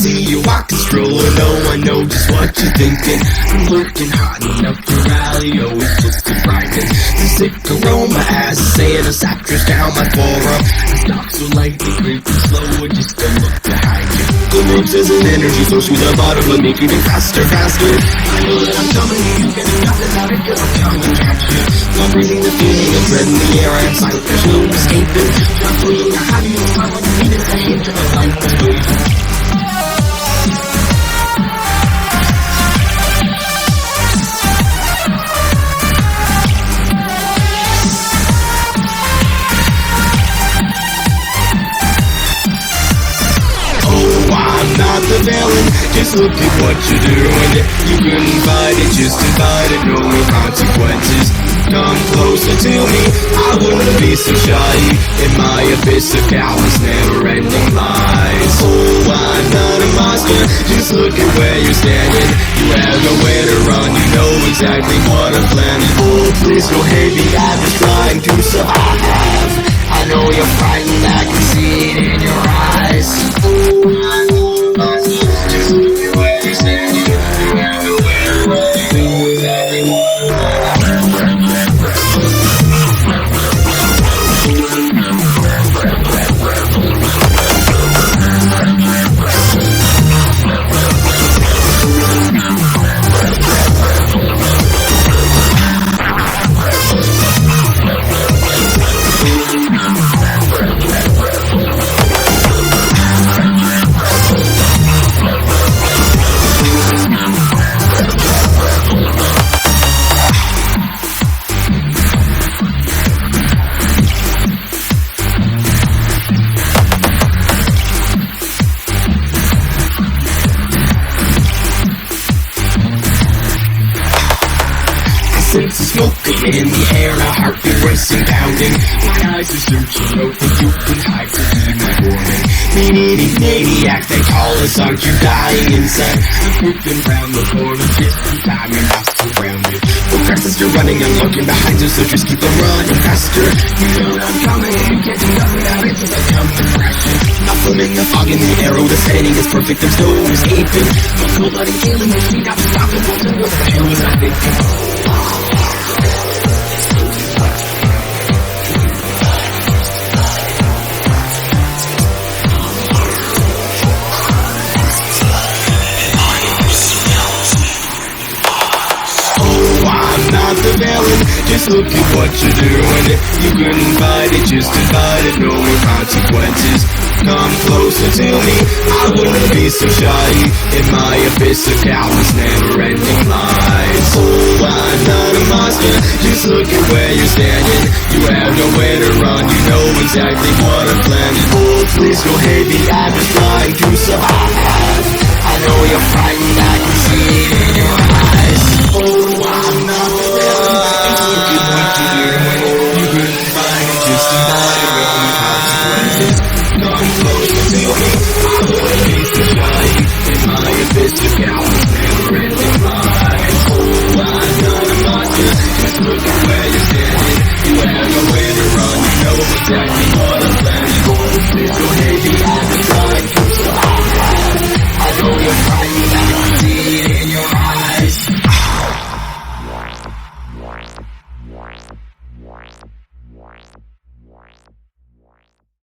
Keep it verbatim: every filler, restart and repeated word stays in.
see you walking, strolling, no one knows just what you're thinking. I'm lurking hot enough to rally, always just grinding. The sick aroma as a Santa's actress down my forearm. I talk so lightly, creeping slow, just don't look behind you. Glimpse as an energy flows through the bottom of me, creeping faster, faster. I know that I'm coming, you can do nothing about it, cause I'm coming to catch you. I'm breathing the feeling of dread in the air, I'm silent, there's no escaping. I'm fleeing, how do you find what you need at the hint of a light that's waiting? The villain, just look at what you're doing. You couldn't fight it, just invite it, no consequences. Come closer to me, I wouldn't be so shy. In my abyss of cowards, never-ending lies. Oh, I'm not a monster, just look at where you're standing. You have nowhere to run, you know exactly what I'm planning. Oh, please don't hate me, I'm just trying to survive. I know you're frightened, I can see it in your eyes. Oh, I know. Just look at where you're standing. You have nowhere to run. You know exactly what smoking in the air, a heartbeat racing, pounding. My eyes are searching, hoping you can hide to heed my warning. Meanie, maniac, they call us, aren't you dying inside? I'm creeping round the corner, just in time, you're not surrounded. The fastest you're running, I'm looking behind you, so just keep on running faster. You know that I'm coming, you can't do nothing about it, cause I come to crashing. Nothing in the fog, in the arrow, the setting is perfect, there's no escaping. I'm cold blooded, killing me, we not stopping, what the hell was I thinking? The villain, just look at what you're doing. You couldn't fight it, just divide it, no consequences. Come closer to me, I wouldn't be so shy. In my abyss of cowards, never-ending lies. Oh, I'm not a monster, just look at where you're standing. You have nowhere to run, you know exactly what I'm planning. Oh, please don't hate me, I'm just trying to survive.